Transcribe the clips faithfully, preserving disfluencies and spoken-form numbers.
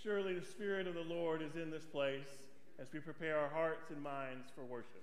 Surely the Spirit of the Lord is in this place as we prepare our hearts and minds for worship.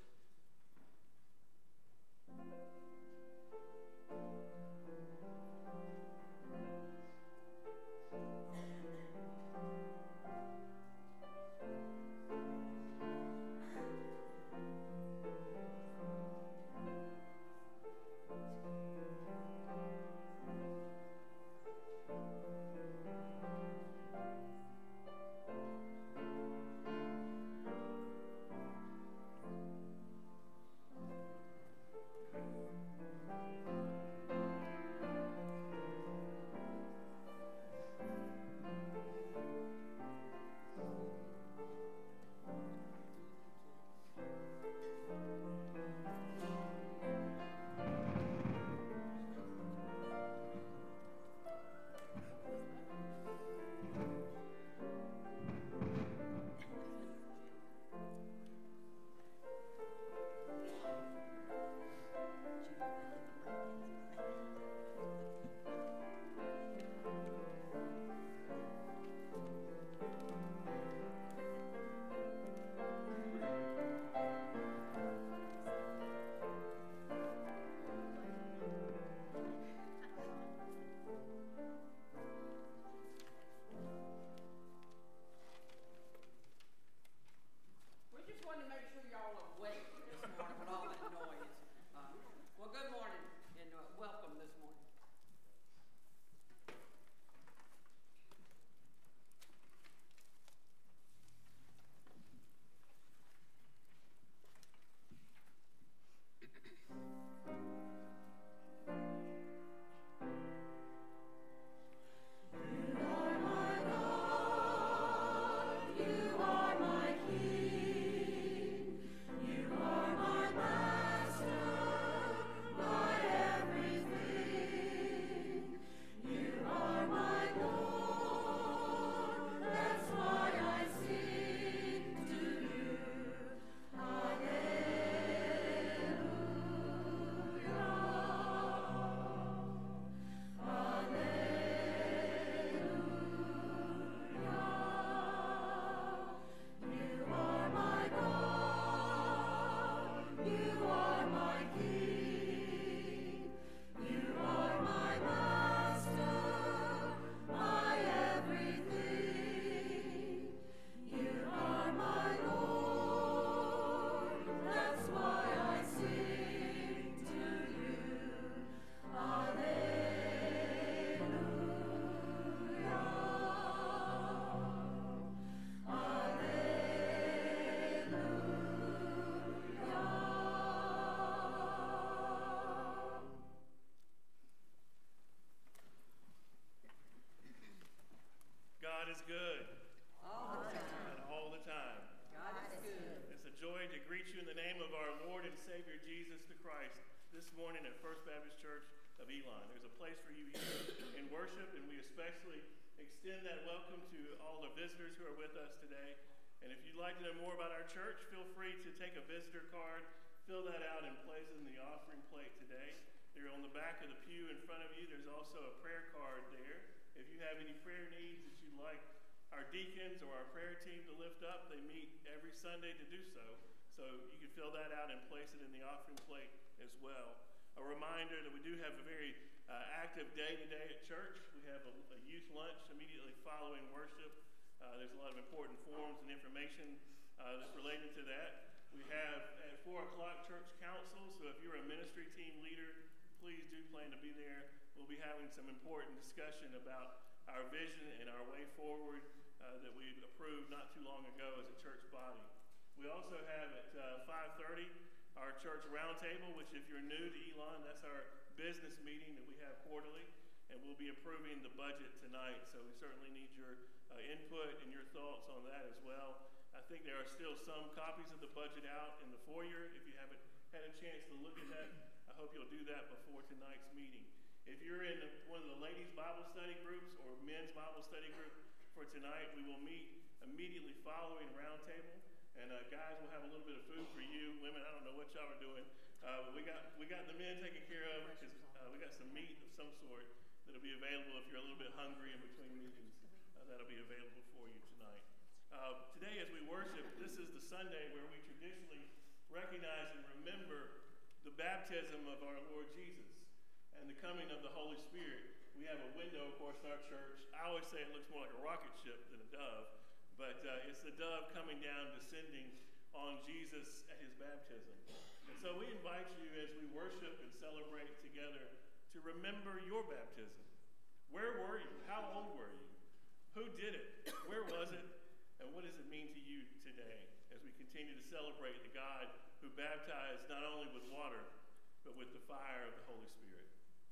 God is good. All the time. And all the time. God is good. It's a joy to greet you in the name of our Lord and Savior Jesus the Christ this morning at First Baptist Church of Elon. There's a place for you here in worship, and we especially extend that welcome to all the visitors who are with us today. And if you'd like to know more about our church, feel free to take a visitor card, fill that out, and place it in the offering plate today. They're on the back of the pew in front of you. There's also a prayer card there. If you have any prayer needs that you'd like our deacons or our prayer team to lift up, they meet every Sunday to do so. So you can fill that out and place it in the offering plate as well. A reminder that we do have a very uh, active day today at church. We have a, a youth lunch immediately following worship. Uh, there's a lot of important forms and information uh, that's related to that. We have at four o'clock church council, so if you're a ministry team leader, please do plan to be there. We'll be having some important discussion about our vision and our way forward uh, that we approved not too long ago as a church body. We also have at uh, five thirty our church roundtable, which if you're new to Elon, that's our business meeting that we have quarterly, and we'll be approving the budget tonight. So we certainly need your uh, input and your thoughts on that as well. I think there are still some copies of the budget out in the foyer. If you haven't had a chance to look at that, I hope you'll do that before tonight's meeting. If you're in one of the ladies' Bible study groups or men's Bible study group for tonight, we will meet immediately following roundtable. And uh, guys, we'll have a little bit of food for you. Women, I don't know what y'all are doing, uh, but we got we got the men taken care of because uh, we got some meat of some sort that'll be available if you're a little bit hungry in between meetings. Uh, that'll be available for you tonight. baptism of our Lord Jesus and the coming of the Holy Spirit, we have a window, of course, in our church. I always say it looks more like a rocket ship than a dove, but uh, it's the dove coming down, descending on Jesus at his baptism. And so we invite you as we worship and celebrate together to remember your baptism. Where were you? How old were you? Who did it? Where was it? And what does it mean to you today as we continue to celebrate the God who baptized not only with water, but with the fire of the Holy Spirit?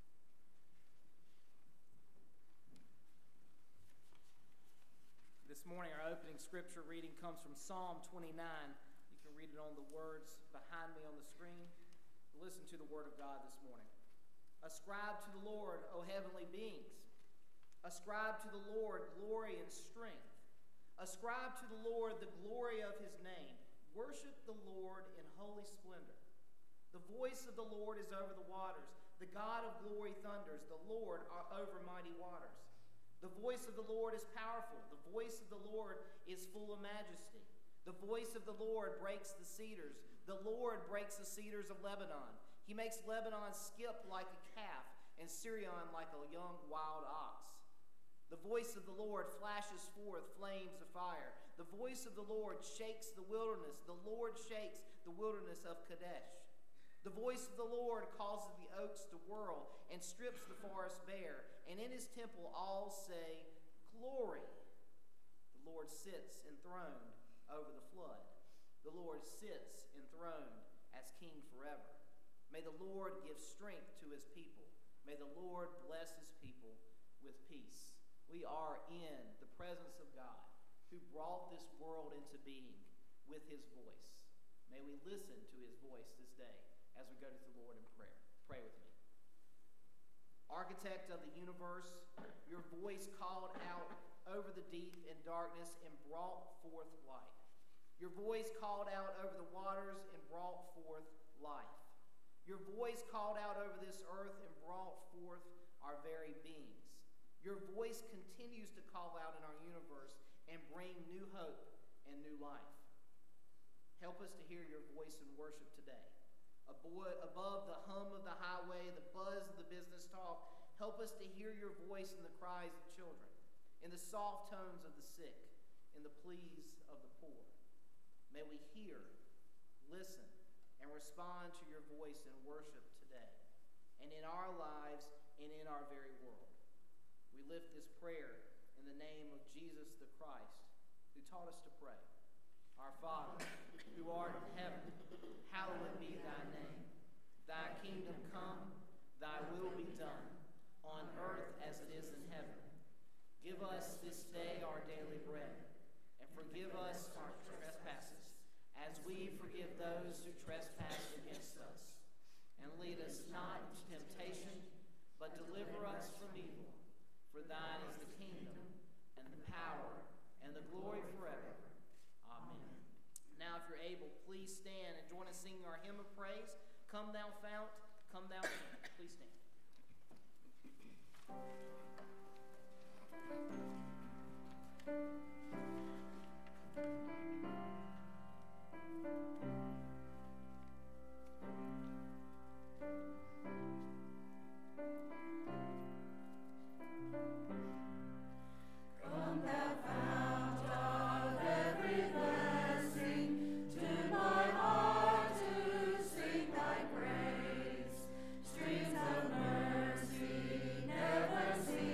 This morning, our opening scripture reading comes from Psalm twenty-nine. You can read it on the words behind me on the screen. Listen to the word of God this morning. Ascribe to the Lord, O heavenly beings. Ascribe to the Lord glory and strength. Ascribe to the Lord the glory of his name. Worship the Lord in holy splendor. The voice of the Lord is over the waters. The God of glory thunders. The Lord are over mighty waters. The voice of the Lord is powerful. The voice of the Lord is full of majesty. The voice of the Lord breaks the cedars. The Lord breaks the cedars of Lebanon. He makes Lebanon skip like a calf and Sirion like a young wild ox. The voice of the Lord flashes forth flames of fire. The voice of the Lord shakes the wilderness. The Lord shakes the wilderness of Kadesh. The voice of the Lord causes the oaks to whirl and strips the forest bare. And in his temple all say, Glory! The Lord sits enthroned over the flood. The Lord sits enthroned as king forever. May the Lord give strength to his people. May the Lord bless his people with peace. We are in the presence of God, who brought this world into being with his voice. May we listen to his voice this day as we go to the Lord in prayer. Pray with me. Architect of the universe, your voice called out over the deep and darkness and brought forth light. Your voice called out over the waters and brought forth life. Your voice called out over this earth and brought forth our very beings. Your voice continues to call out in our universe and bring new hope and new life. Help us to hear your voice in worship today. Above the hum of the highway, the buzz of the business talk, help us to hear your voice in the cries of children, in the soft tones of the sick, in the pleas of the poor. May we hear, listen, and respond to your voice in worship today, and in our lives and in our very world. We lift this prayer in the name of Jesus the Christ, who taught us to pray. Our Father, who art in heaven, hallowed be thy name. Thy kingdom come, thy will be done, on earth as it is in heaven. Give us this day our daily bread, and forgive us our trespasses, as we forgive those who trespass against us. And lead us not into temptation, but deliver us from evil. For thine is the kingdom, and the power, and the glory forever. Amen. Now, if you're able, please stand and join us singing our hymn of praise. Come thou fount, come thou king. Please stand. Come thou fount of every blessing, tune my heart to sing thy praise. Streams of mercy never cease.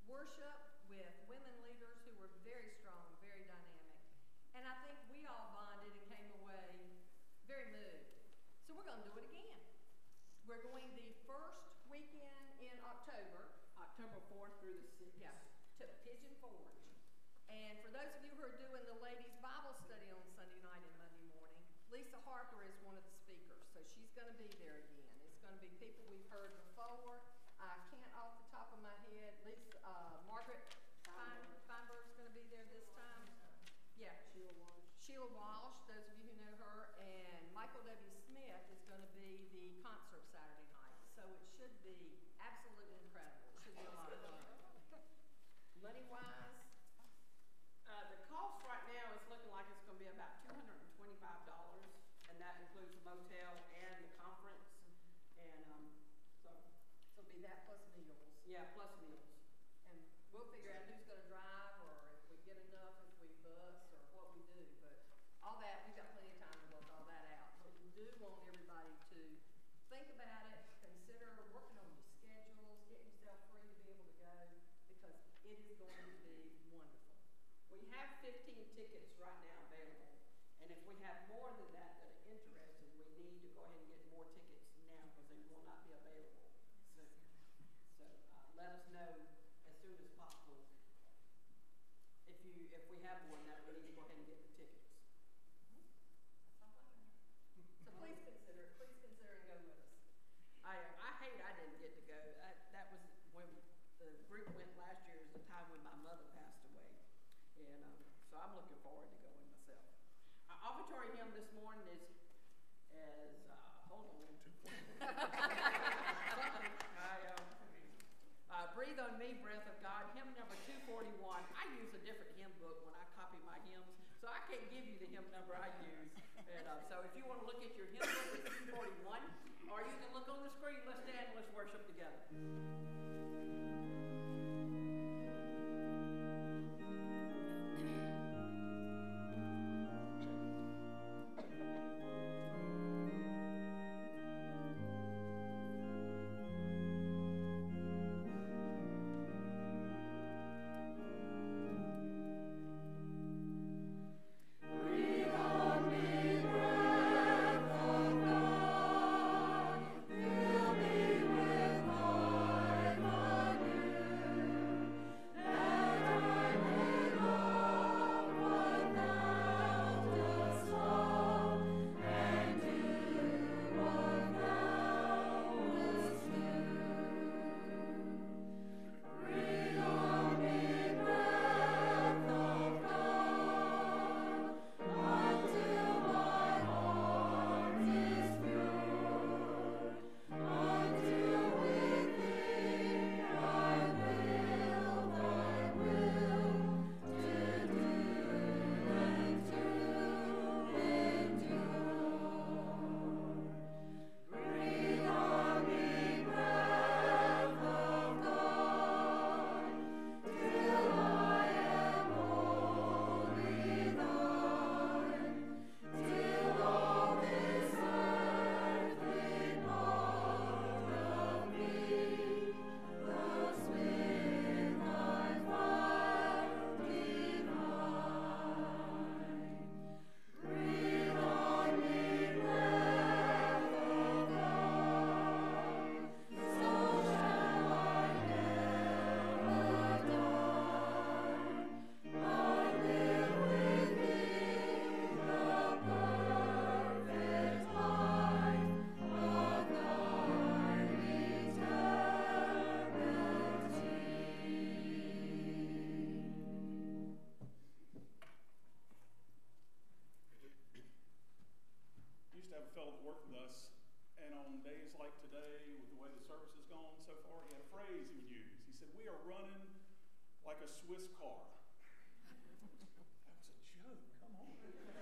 worship with women leaders who were very strong, very dynamic. And I think we all bonded and came away very moved. So we're going to do it again. We're going the first weekend in October. October fourth through the sixth. Yeah, to Pigeon Forge. And for those of you who are doing the ladies' Bible study on Sunday night and Monday morning, Lisa Harper is one of the speakers, so she's going to be there again. It's going to be people we've heard before. I can't off the top of my head. Lisa, uh, Margaret Fein, Feinberg's going to be there this time. Yeah. Sheila Walsh. Sheila Walsh, those of you who know her, and Michael W. Smith is going to be the concert Saturday night. So it should be absolutely incredible. It should be a lot of fun. Money-wise, Uh, the cost right now is looking like it's gonna be about two hundred and twenty-five dollars, and that includes the motel and the conference, and, um, so, so it'll be that plus meals. yeah, plus meals. And we'll figure out who's gonna drive, or if we get enough, if we bus, or what we do, but all that, we've got plenty of time to work all that out. But we do want everybody to think about it, consider working on your schedules, get yourself free to be able to go, because it is going to be wonderful. We have fifteen tickets right now available, and if we have more than that that are interested, we need to go ahead and get more tickets now, because they will not be available soon. So, uh, let us know as soon as possible. If you, if we have more than that, we need to go ahead and get the tickets. So please consider, please consider and go with us. I, I hate I didn't get to go. That, that was when the group went last year, is the time when my mother passed away. And, um, so I'm looking forward to going myself. Our offertory hymn this morning is, is, uh, hold on. I, um, uh, Breathe on Me, Breath of God, hymn number two forty-one. I use a different hymn book when I copy my hymns, so I can't give you the hymn number I use. And, uh, so if you want to look at your hymn book, it's two forty-one, or you can look on the screen. Let's stand and let's worship together. Breathe on me, breath of God, fill me with life anew. a Swiss car. That was a joke, come on.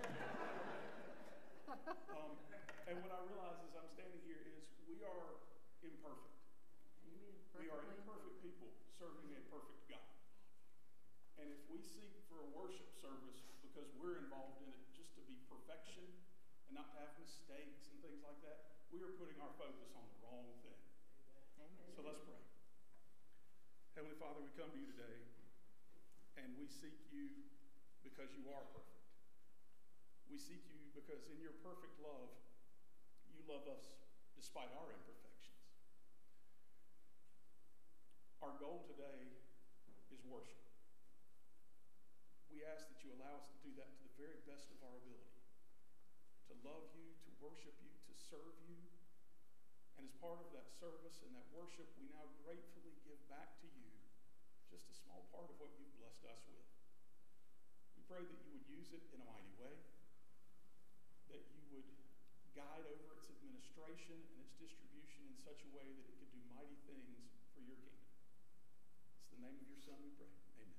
um, and what I realize as I'm standing here is we are imperfect. Amen. We are imperfect people serving a perfect God. And if we seek for a worship service because we're involved in it just to be perfection and not to have mistakes and things like that, we are putting our focus on the wrong thing. Amen. So let's pray. Heavenly Father, we come to you today, and we seek you because you are perfect. We seek you because in your perfect love, you love us despite our imperfections. Our goal today is worship. We ask that you allow us to do that to the very best of our ability, to love you, to worship you, to serve you. And as part of that service and that worship, we now gratefully give back to you just a small part of what you've blessed us with. We pray that you would use it in a mighty way, that you would guide over its administration and its distribution in such a way that it could do mighty things for your kingdom. It's the name of your Son we pray. Amen.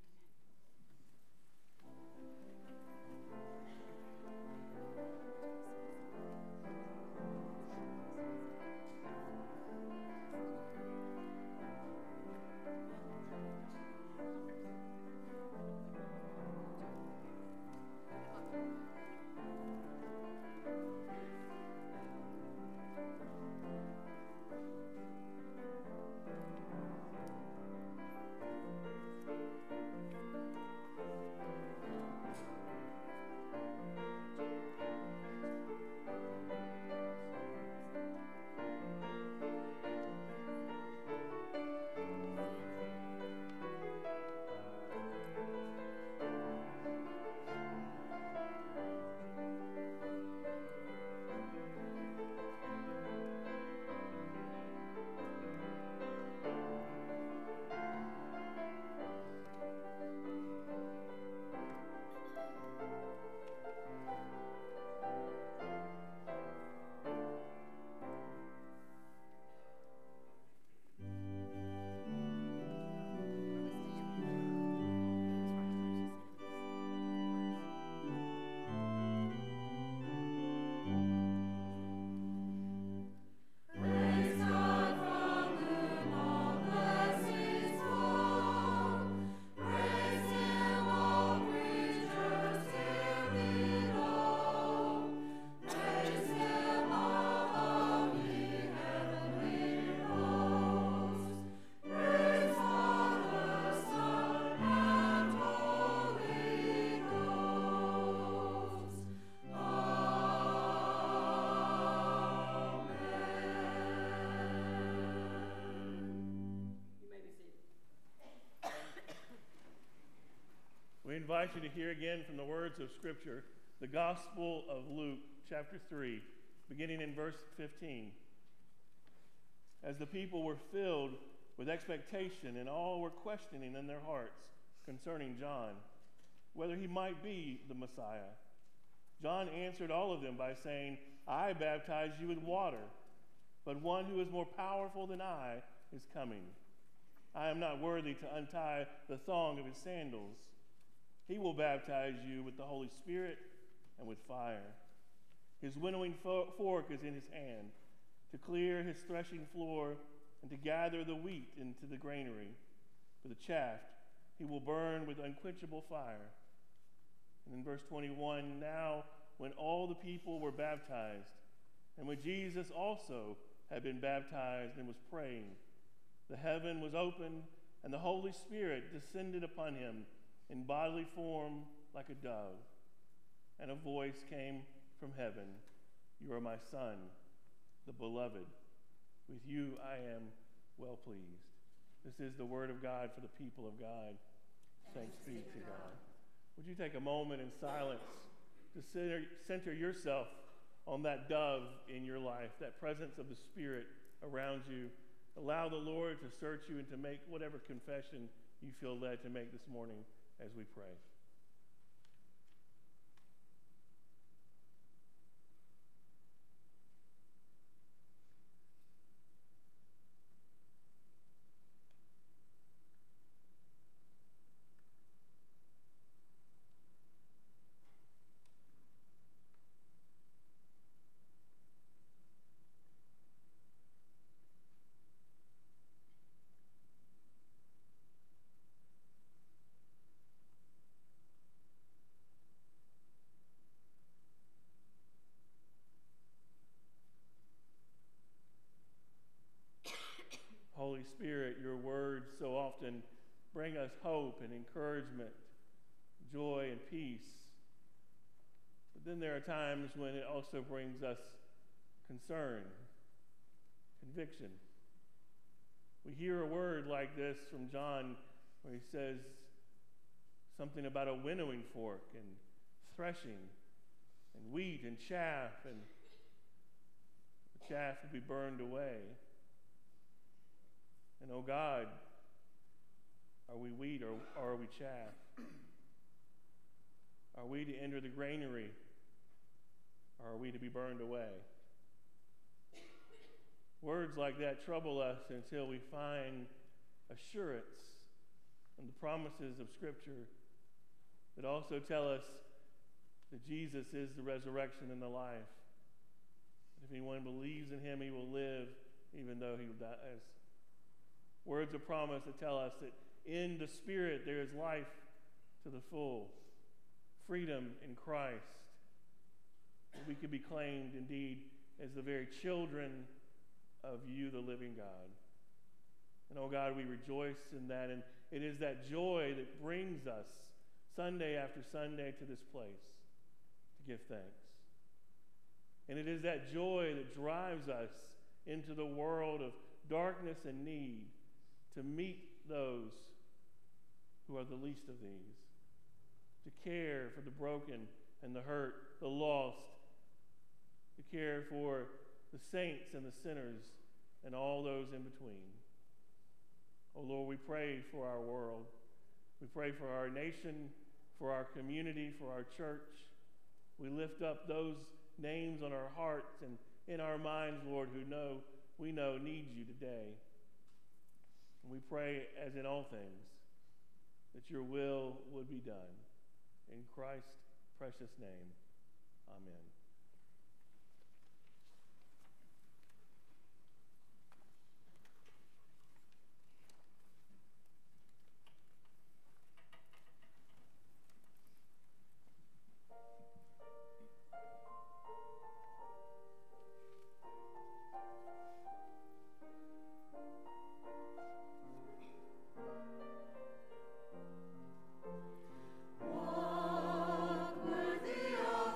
We invite you to hear again from the words of Scripture, the Gospel of Luke, chapter three, beginning in verse fifteen. As the people were filled with expectation and all were questioning in their hearts concerning John, whether he might be the Messiah, John answered all of them by saying, I baptize you with water, but one who is more powerful than I is coming. I am not worthy to untie the thong of his sandals. He will baptize you with the Holy Spirit and with fire. His winnowing fo- fork is in his hand to clear his threshing floor and to gather the wheat into the granary. For the chaff he will burn with unquenchable fire. And in verse twenty-one, now when all the people were baptized, and when Jesus also had been baptized and was praying, the heaven was opened, and the Holy Spirit descended upon him in bodily form like a dove. And a voice came from heaven, You are my Son, the beloved. With you I am well pleased. This is the word of God for the people of God. Thanks be to God. Would you take a moment in silence to center, center yourself on that dove in your life, that presence of the Spirit around you. Allow the Lord to search you and to make whatever confession you feel led to make this morning as we pray. often bring us hope and encouragement, joy and peace. But then there are times when it also brings us concern, conviction. We hear a word like this from John where he says something about a winnowing fork and threshing and wheat and chaff, and the chaff will be burned away. And oh God, are we wheat or, or are we chaff? Are we to enter the granary, or are we to be burned away? Words like that trouble us until we find assurance in the promises of Scripture that also tell us that Jesus is the resurrection and the life. If anyone believes in him, he will live even though he dies. Words of promise that tell us that in the Spirit there is life to the full, freedom in Christ. That we could be claimed indeed as the very children of you, the living God. And oh God, we rejoice in that, and it is that joy that brings us Sunday after Sunday to this place to give thanks. And it is that joy that drives us into the world of darkness and need to meet those who are the least of these, to care for the broken and the hurt, the lost, to care for the saints and the sinners and all those in between. Oh Lord, we pray for our world. We pray for our nation, for our community, for our church. We lift up those names on our hearts and in our minds, Lord, who know, we know need you today. And we pray, as in all things, that your will would be done. In Christ's precious name, amen. Walk worthy of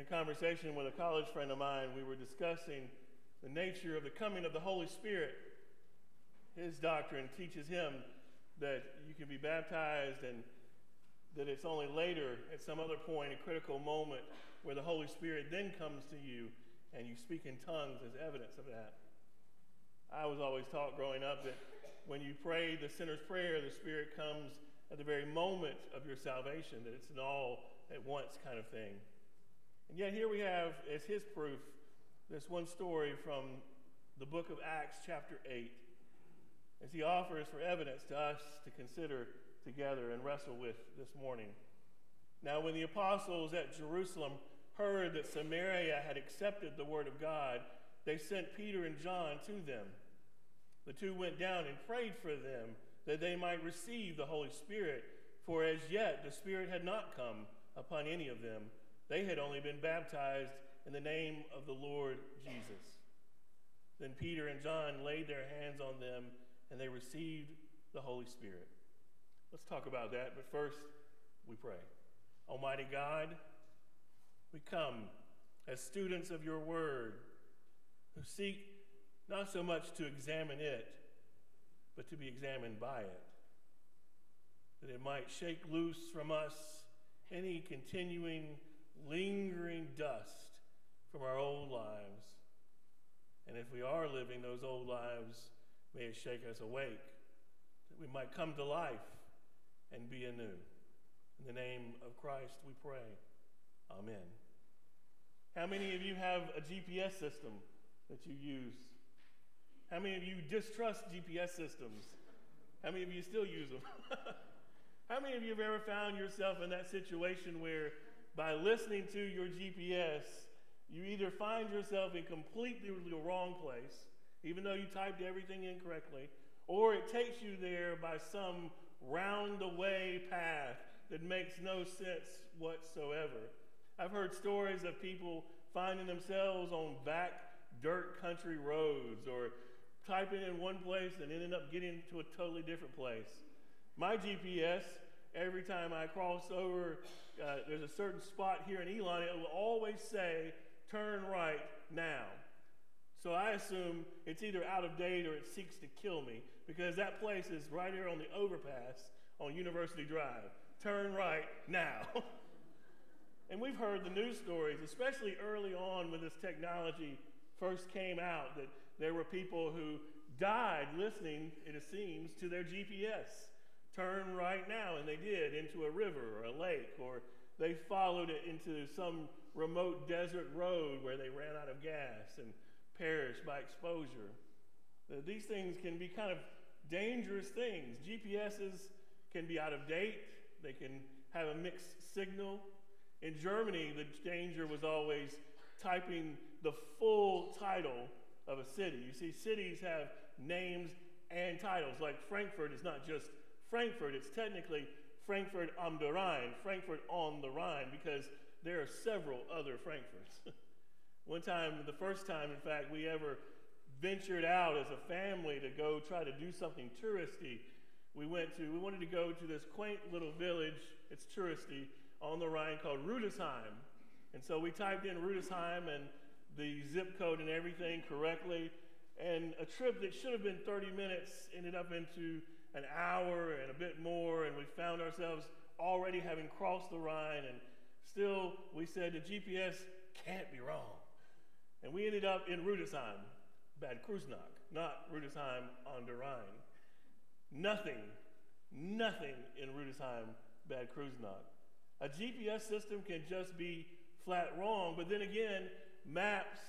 conversation with a college friend of mine. We were discussing the nature of the coming of the Holy Spirit. His doctrine teaches him that you can be baptized and that it's only later, at some other point, a critical moment, where the Holy Spirit then comes to you and you speak in tongues as evidence of that. I was always taught growing up that when you pray the sinner's prayer, the Spirit comes at the very moment of your salvation, that it's an all at once kind of thing. And yet here we have, as his proof, this one story from the book of Acts chapter eight, as he offers for evidence to us to consider together and wrestle with this morning. Now, when the apostles at Jerusalem heard that Samaria had accepted the word of God, they sent Peter and John to them. The two went down and prayed for them that they might receive the Holy Spirit, for as yet the Spirit had not come upon any of them. They had only been baptized in the name of the Lord Jesus. Then Peter and John laid their hands on them, and they received the Holy Spirit. Let's talk about that, but first we pray. Almighty God, we come as students of your word who seek not so much to examine it, but to be examined by it, that it might shake loose from us any continuing, lingering dust from our old lives. And if we are living those old lives, may it shake us awake, that we might come to life and be anew. In the name of Christ we pray. Amen. How many of you have a G P S system that you use? How many of you distrust G P S systems? How many of you still use them? How many of you have ever found yourself in that situation where by listening to your G P S, you either find yourself in completely the wrong place, even though you typed everything in correctly, or it takes you there by some round-the-way path that makes no sense whatsoever? I've heard stories of people finding themselves on back dirt country roads, or typing in one place and ending up getting to a totally different place. My G P S, every time I cross over, uh, there's a certain spot here in Elon, it will always say, turn right now. So I assume it's either out of date or it seeks to kill me, because that place is right here on the overpass on University Drive. Turn right now. And we've heard the news stories, especially early on when this technology first came out, that there were people who died listening, it seems, to their G P S. Turn right now, and they did, into a river or a lake, or they followed it into some remote desert road where they ran out of gas and perished by exposure. Uh, these things can be kind of dangerous things. G P S's can be out of date. They can have a mixed signal. In Germany, the danger was always typing the full title of a city. You see, cities have names and titles. Like Frankfurt is not just Frankfurt, it's technically Frankfurt am der Rhein, Frankfurt on the Rhine, because there are several other Frankfurts. One time, the first time, in fact, we ever ventured out as a family to go try to do something touristy, we went to, we wanted to go to this quaint little village, it's touristy, on the Rhine called Rudesheim. And so we typed in Rudesheim and the zip code and everything correctly, and a trip that should have been thirty minutes ended up into an hour and a bit more, and we found ourselves already having crossed the Rhine, and still we said the G P S can't be wrong. And we ended up in Rudesheim, Bad Kreuznach, not Rudesheim on der Rhine. Nothing, nothing in Rudesheim, Bad Kreuznach. A G P S system can just be flat wrong, but then again, maps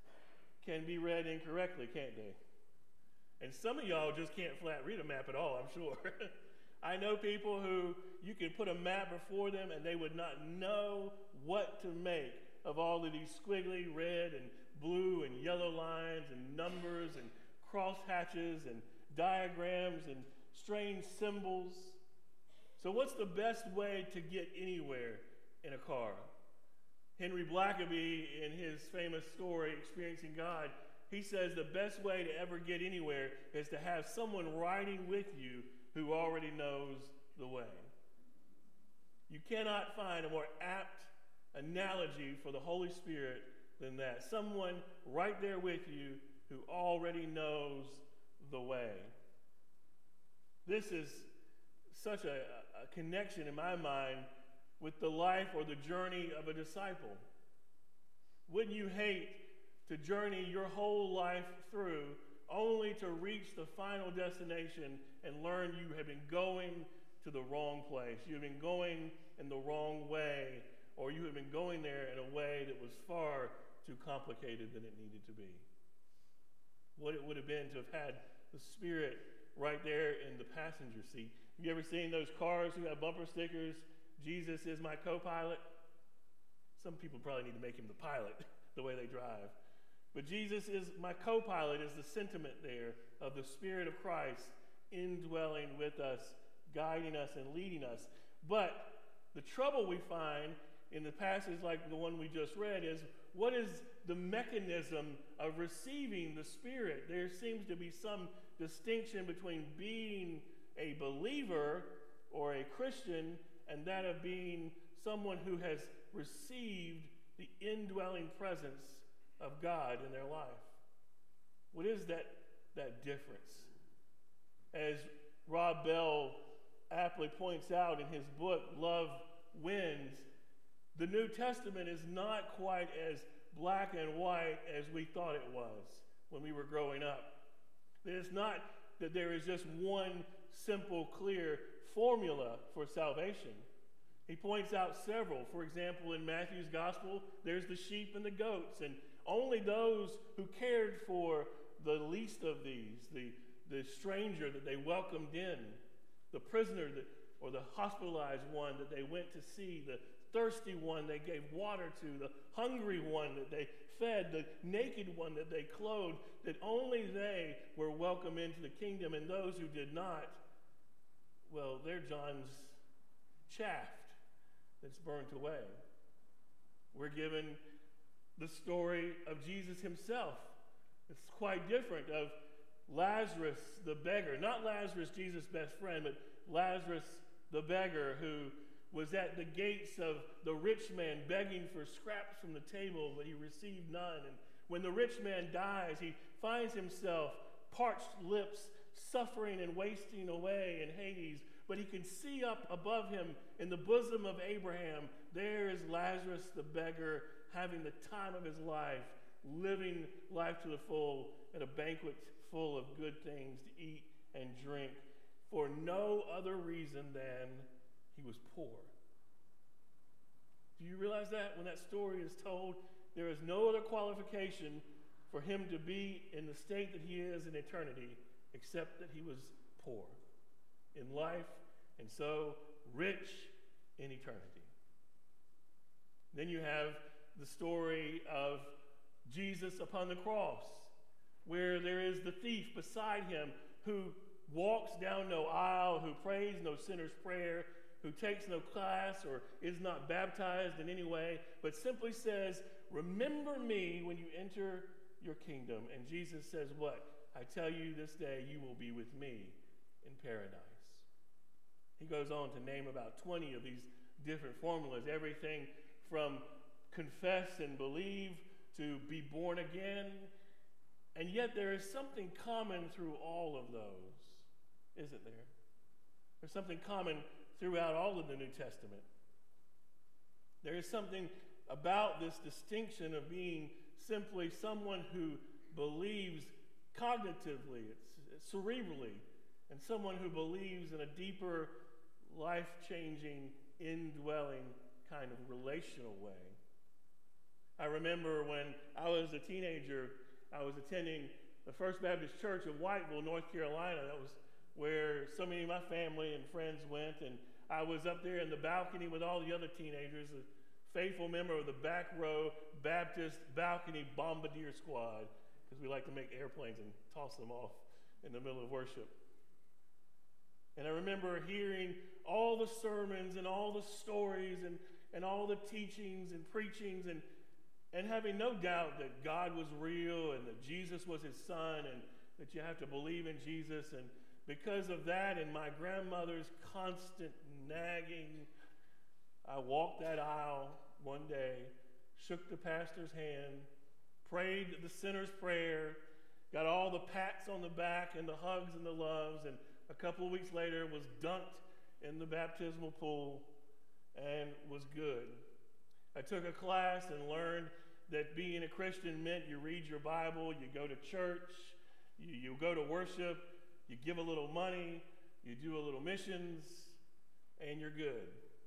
can be read incorrectly, can't they? And some of y'all just can't flat read a map at all, I'm sure. I know people who you could put a map before them and they would not know what to make of all of these squiggly red and blue and yellow lines and numbers and crosshatches and diagrams and strange symbols. So what's the best way to get anywhere in a car? Henry Blackaby, in his famous story, Experiencing God, he says the best way to ever get anywhere is to have someone riding with you who already knows the way. You cannot find a more apt analogy for the Holy Spirit than that. Someone right there with you who already knows the way. This is such a, a connection in my mind with the life or the journey of a disciple. Wouldn't you hate to journey your whole life through only to reach the final destination and learn you have been going to the wrong place? You've been going in the wrong way, or you have been going there in a way that was far too complicated than it needed to be. What it would have been to have had the Spirit right there in the passenger seat. Have you ever seen those cars who have bumper stickers, Jesus is my co-pilot? Some people probably need to make him the pilot, the way they drive. But Jesus is my co-pilot is the sentiment there of the Spirit of Christ indwelling with us, guiding us and leading us. But the trouble we find in the passage like the one we just read is, what is the mechanism of receiving the Spirit? There seems to be some distinction between being a believer or a Christian and that of being someone who has received the indwelling presence of God in their life. What is that, that difference? As Rob Bell aptly points out in his book, Love Wins, the New Testament is not quite as black and white as we thought it was when we were growing up. It's not that there is just one simple, clear formula for salvation. He points out several. For example, in Matthew's gospel, there's the sheep and the goats, and only those who cared for the least of these, the, the stranger that they welcomed in, the prisoner that, or the hospitalized one that they went to see, the thirsty one they gave water to, the hungry one that they fed, the naked one that they clothed, that only they were welcome into the kingdom, and those who did not, well, they're John's chaff that's burnt away. We're given the story of Jesus himself. It's quite different, of Lazarus the beggar. Not Lazarus, Jesus' best friend, but Lazarus the beggar who was at the gates of the rich man begging for scraps from the table, but he received none. And when the rich man dies, he finds himself parched lips, suffering and wasting away in Hades. But he can see up above him in the bosom of Abraham, there is Lazarus the beggar having the time of his life, living life to the full at a banquet full of good things to eat and drink, for no other reason than he was poor. Do you realize that? When that story is told, there is no other qualification for him to be in the state that he is in eternity except that he was poor in life and so rich in eternity. Then you have the story of Jesus upon the cross, where there is the thief beside him who walks down no aisle, who prays no sinner's prayer, who takes no class or is not baptized in any way, but simply says, remember me when you enter your kingdom. And Jesus says what? I tell you this day you will be with me in paradise. He goes on to name about twenty of these different formulas, everything from confess and believe to be born again. And yet there is something common through all of those, isn't there? There's something common throughout all of the New Testament. There is something about this distinction of being simply someone who believes cognitively, it's, it's cerebrally, and someone who believes in a deeper, life-changing, indwelling kind of relational way. I remember when I was a teenager, I was attending the First Baptist Church of Whiteville, North Carolina. That was where so many of my family and friends went, and I was up there in the balcony with all the other teenagers, a faithful member of the back row Baptist balcony bombardier squad, because we like to make airplanes and toss them off in the middle of worship. And I remember hearing all the sermons and all the stories and, and all the teachings and preachings and, and having no doubt that God was real and that Jesus was his son and that you have to believe in Jesus. And because of that and my grandmother's constant nagging, I walked that aisle one day, shook the pastor's hand, prayed the sinner's prayer, got all the pats on the back and the hugs and the loves, and a couple of weeks later was dunked in the baptismal pool and was good. I took a class and learned that being a Christian meant you read your Bible, you go to church, you, you go to worship, you give a little money, you do a little missions, and you're good.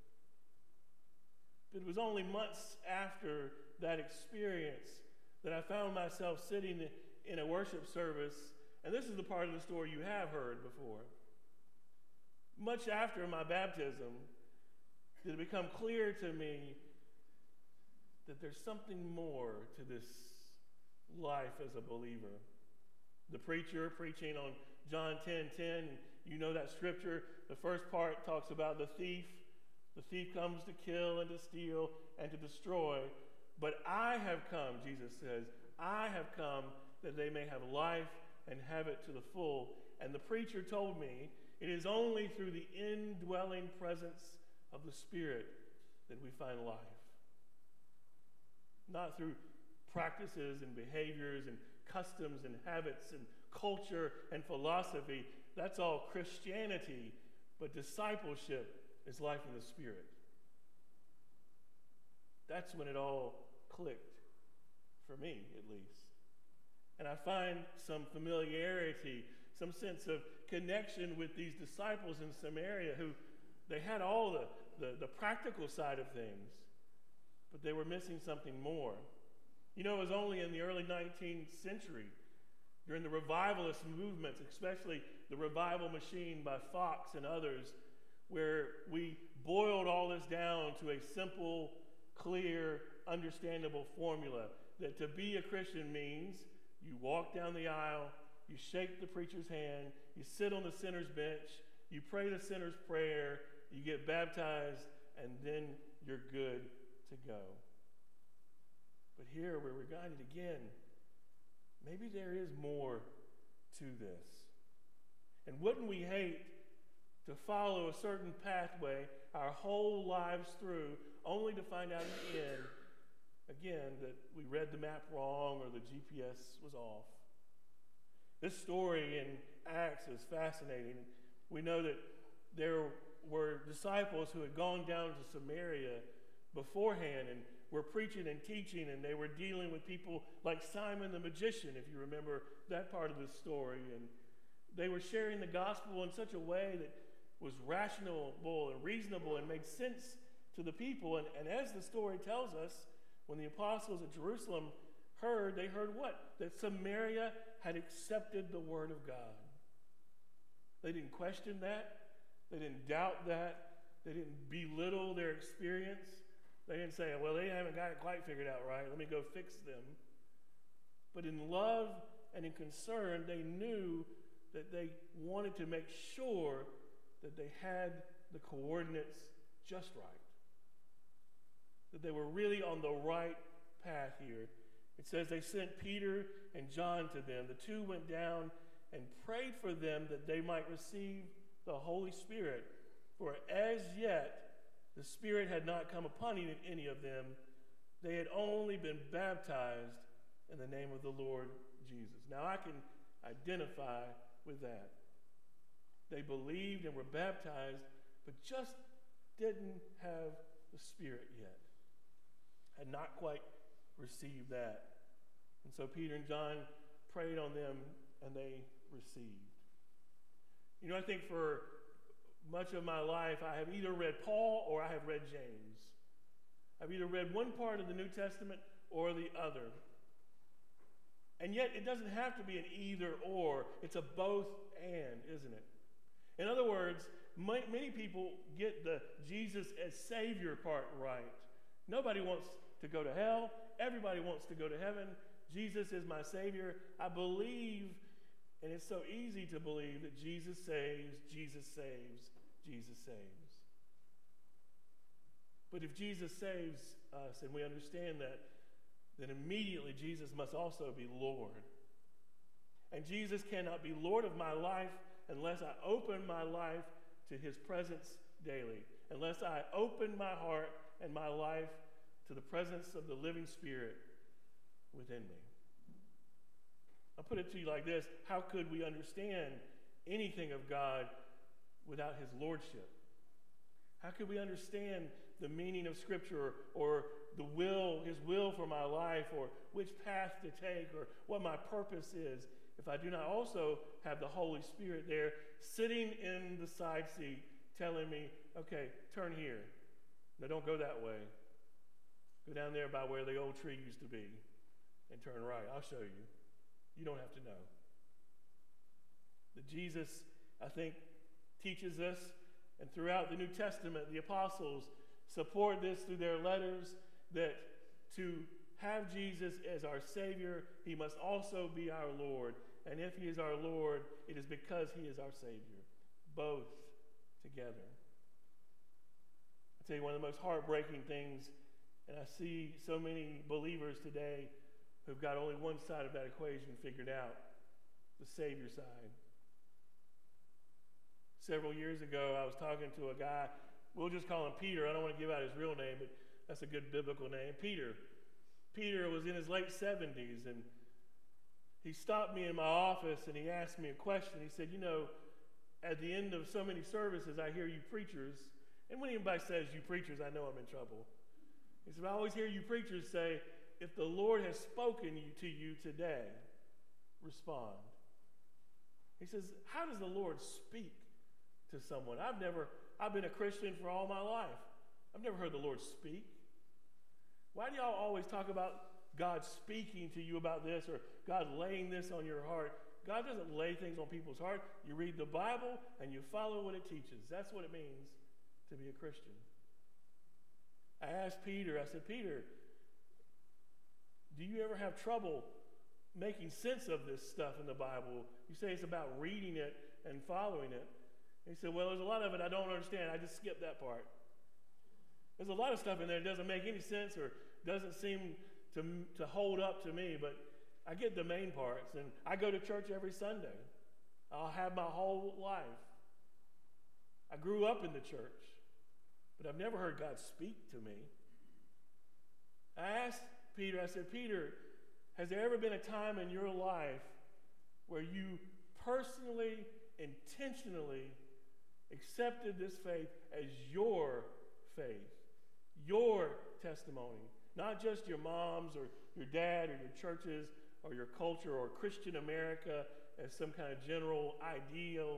But it was only months after that experience that I found myself sitting in a worship service, and this is the part of the story you have heard before. Much after my baptism, did it become clear to me that there's something more to this life as a believer. The preacher preaching on John ten ten, you know that scripture. The first part talks about the thief. The thief comes to kill and to steal and to destroy. But I have come, Jesus says, I have come that they may have life and have it to the full. And the preacher told me it is only through the indwelling presence of the Spirit that we find life. Not through practices and behaviors and customs and habits and culture and philosophy. That's all Christianity. But discipleship is life in the Spirit. That's when it all clicked, for me at least. And I find some familiarity, some sense of connection with these disciples in Samaria who they had all the, the, the practical side of things, but they were missing something more. You know, it was only in the early nineteenth century, during the revivalist movements, especially the Revival Machine by Fox and others, where we boiled all this down to a simple, clear, understandable formula that to be a Christian means you walk down the aisle, you shake the preacher's hand, you sit on the sinner's bench, you pray the sinner's prayer, you get baptized, and then you're good to go. But here we're reminded again, maybe there is more to this. And wouldn't we hate to follow a certain pathway our whole lives through, only to find out at the end, again, that we read the map wrong or the G P S was off. This story in Acts is fascinating. We know that there were disciples who had gone down to Samaria beforehand and were preaching and teaching, and they were dealing with people like Simon the magician, if you remember that part of the story. And they were sharing the gospel in such a way that was rational and reasonable and made sense to the people. And, and as the story tells us, when the apostles at Jerusalem heard, they heard what? That Samaria had accepted the word of God. They didn't question that. They didn't doubt that. They didn't belittle their experience. They didn't say, well, they haven't got it quite figured out right. Let me go fix them. But in love and in concern, they knew that they wanted to make sure that they had the coordinates just right. That they were really on the right path here. It says they sent Peter and John to them. The two went down and prayed for them that they might receive the Holy Spirit. For as yet, the Spirit had not come upon any of them. They had only been baptized in the name of the Lord Jesus. Now I can identify with that. They believed and were baptized, but just didn't have the Spirit yet. Had not quite received that. And so Peter and John prayed on them, and they received. You know, I think for much of my life, I have either read Paul or I have read James. I've either read one part of the New Testament or the other. And yet, it doesn't have to be an either or. It's a both and, isn't it? In other words, many people get the Jesus as Savior part right. Nobody wants to go to hell. Everybody wants to go to heaven. Jesus is my Savior. I believe, and it's so easy to believe, that Jesus saves, Jesus saves, Jesus saves. But if Jesus saves us, and we understand that, then immediately Jesus must also be Lord. And Jesus cannot be Lord of my life unless I open my life to his presence daily, unless I open my heart and my life to the presence of the living Spirit within me. I'll put it to you like this: how could we understand anything of God without his lordship? How could we understand the meaning of Scripture, or, or the will, his will for my life, or which path to take, or what my purpose is, if I do not also have the Holy Spirit there sitting in the side seat telling me, okay, turn here. No, don't go that way. Go down there by where the old tree used to be and turn right. I'll show you. You don't have to know. That Jesus, I think, teaches us, and throughout the New Testament, the apostles support this through their letters, that to have Jesus as our Savior, he must also be our Lord. And if he is our Lord, it is because he is our Savior. Both together. I tell you, one of the most heartbreaking things, and I see so many believers today who've got only one side of that equation figured out, the Savior side. Several years ago, I was talking to a guy, we'll just call him Peter. I don't want to give out his real name, but that's a good biblical name. Peter. Peter was in his late seventies, and he stopped me in my office and he asked me a question. He said, you know, at the end of so many services, I hear you preachers, and when anybody says you preachers, I know I'm in trouble. He said, I always hear you preachers say, if the Lord has spoken you, to you today, respond. He says, how does the Lord speak to someone? I've never, I've been a Christian for all my life. I've never heard the Lord speak. Why do y'all always talk about God speaking to you about this, or God laying this on your heart? God doesn't lay things on people's heart. You read the Bible and you follow what it teaches. That's what it means to be a Christian. I asked Peter, I said, Peter, do you ever have trouble making sense of this stuff in the Bible? You say it's about reading it and following it. And he said, well, there's a lot of it I don't understand. I just skipped that part. There's a lot of stuff in there that doesn't make any sense or doesn't seem to, to hold up to me, but I get the main parts. And I go to church every Sunday. I'll have my whole life. I grew up in the church, but I've never heard God speak to me. I asked Peter, I said, Peter, has there ever been a time in your life where you personally, intentionally accepted this faith as your faith, your testimony? Not just your mom's or your dad or your churches or your culture or Christian America as some kind of general ideal.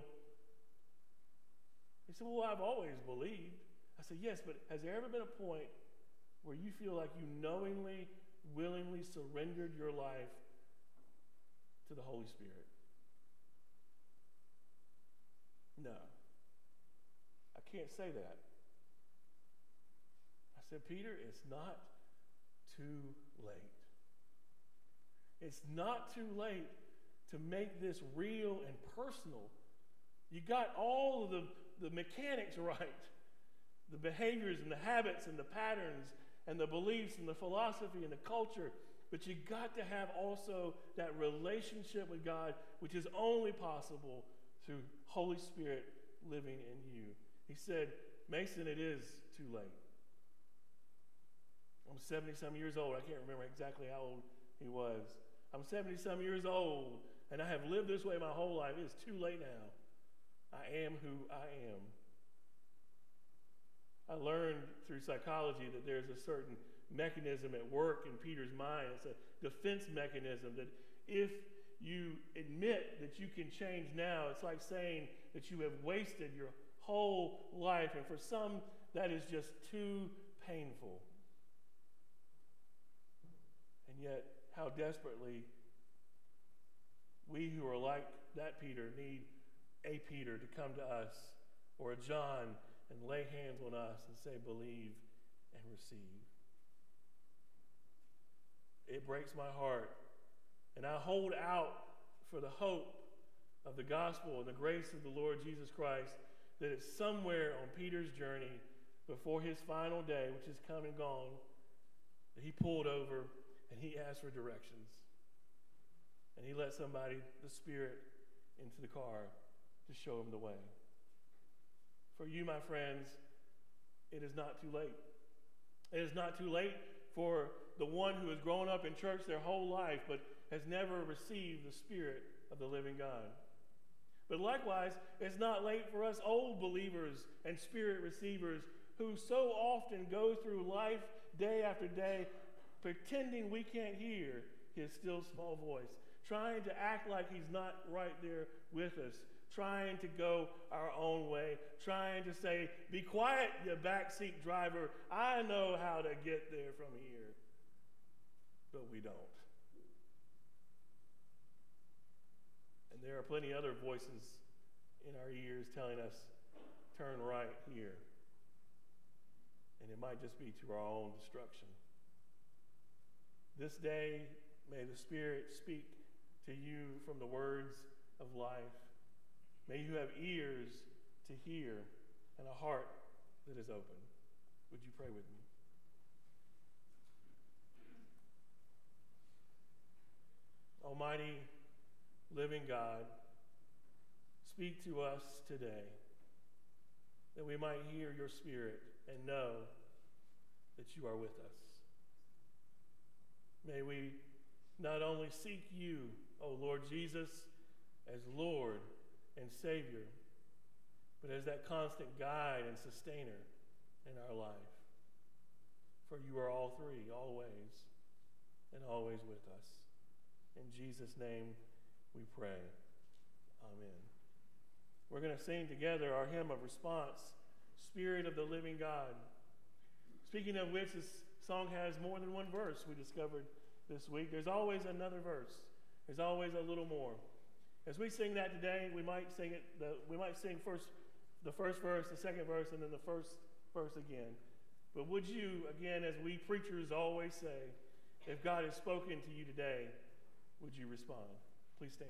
He said, well, I've always believed. I said, yes, but has there ever been a point where you feel like you knowingly, willingly surrendered your life to the Holy Spirit? No. I can't say that. I said, Peter, it's not too late. It's not too late to make this real and personal. You got all of the, the mechanics right. The behaviors and the habits and the patterns and the beliefs and the philosophy and the culture. But you got to have also that relationship with God, which is only possible through Holy Spirit living in you. He said, Mason, it is too late. I'm seventy-some years old. I can't remember exactly how old he was. I'm seventy-some years old, and I have lived this way my whole life. It's too late now. I am who I am. I learned through psychology that there's a certain mechanism at work in Peter's mind. It's a defense mechanism that if you admit that you can change now, it's like saying that you have wasted your whole life. And for some, that is just too painful. And yet, how desperately we who are like that Peter need a Peter to come to us, or a John, and lay hands on us and say, believe and receive. It breaks my heart. And I hold out for the hope of the gospel and the grace of the Lord Jesus Christ, that it's somewhere on Peter's journey before his final day, which is come and gone, that he pulled over and he asked for directions. And he let somebody, the Spirit, into the car to show him the way. For you, my friends, it is not too late. It is not too late for the one who has grown up in church their whole life but has never received the Spirit of the living God. But likewise, it's not late for us old believers and Spirit receivers who so often go through life day after day pretending we can't hear his still small voice, trying to act like he's not right there with us, trying to go our own way, trying to say, be quiet, you backseat driver. I know how to get there from here. But we don't. And there are plenty other voices in our ears telling us, turn right here. And it might just be to our own destruction. This day, may the Spirit speak to you from the words of life. May you have ears to hear and a heart that is open. Would you pray with me? Almighty, living God, speak to us today that we might hear your Spirit and know that you are with us. May we not only seek you, O Lord Jesus, as Lord and Savior, but as that constant guide and sustainer in our life. For you are all three, always, and always with us. In Jesus' name we pray. Amen. We're going to sing together our hymn of response, Spirit of the Living God. Speaking of which, this song has more than one verse, we discovered this week. There's always another verse. There's always a little more. As we sing that today, we might sing it. The, we might sing first the first verse, the second verse, and then the first verse again. But would you, again, as we preachers always say, if God has spoken to you today, would you respond? Please stand.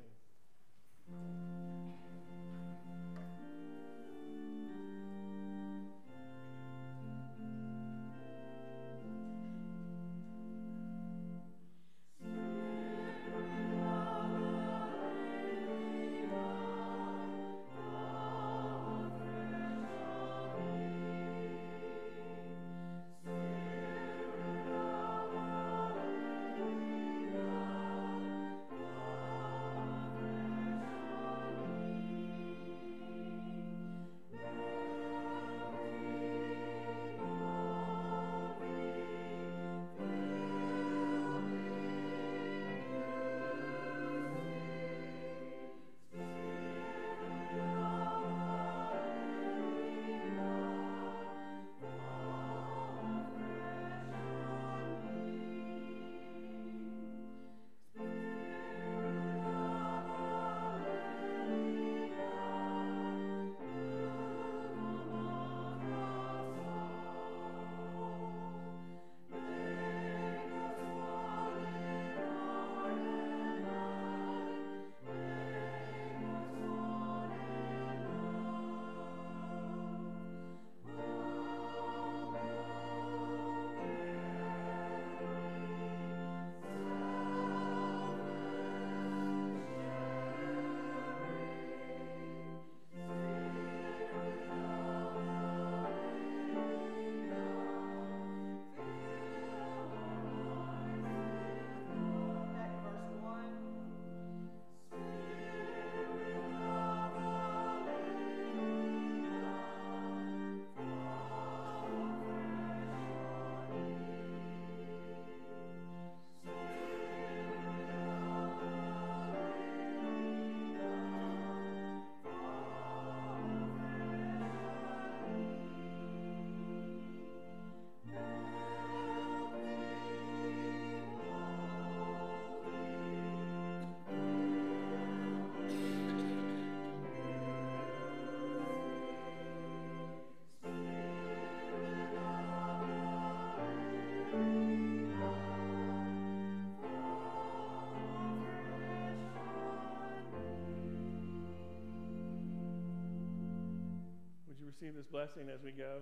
Receive this blessing as we go.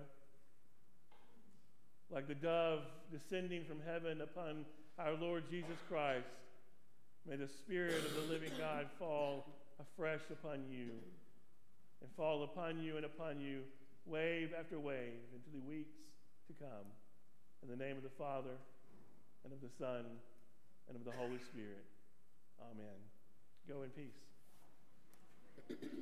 Like the dove descending from heaven upon our Lord Jesus Christ, may the Spirit of the living God fall afresh upon you and fall upon you and upon you wave after wave into the weeks to come. In the name of the Father, and of the Son, and of the Holy Spirit. Amen. Go in peace.